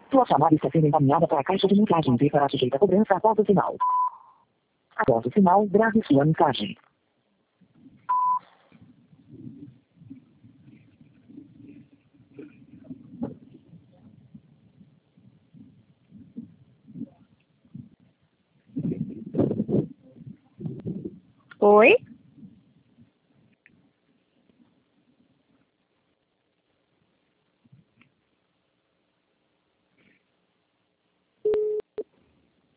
Sua chamada está sendo encaminhada para a caixa de mensagens e será sujeita a cobrança após o sinal. Após o sinal, grave sua mensagem. Oi?